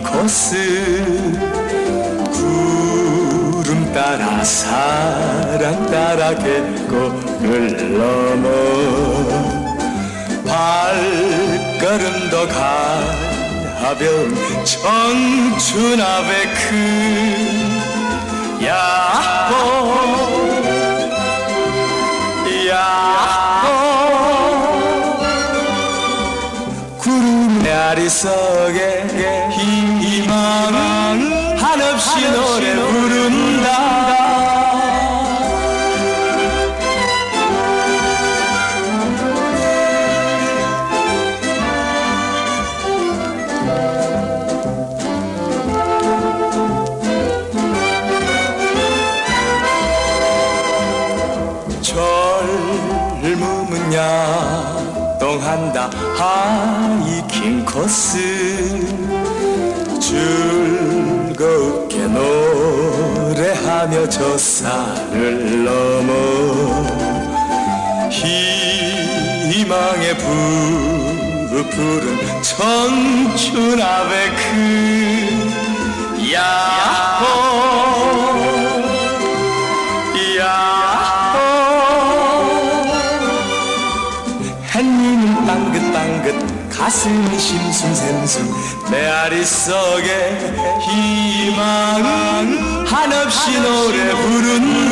코스 구름 따라 사랑 따라 갯골을 넘어 발걸음도 가벼운 청춘 아베크 야호 야호 구름 아리석에 희망은 한없이 노래 부른다 젊음은 야동한다 하이킹 코스 즐겁게 노래하며 저 산을 넘어 희망의 부푸른 청춘 아베크 야호 야호 햇님은 땅긋땅긋 가슴이 심순샘순 메아리 속에 희망은 한없이 노래 부른다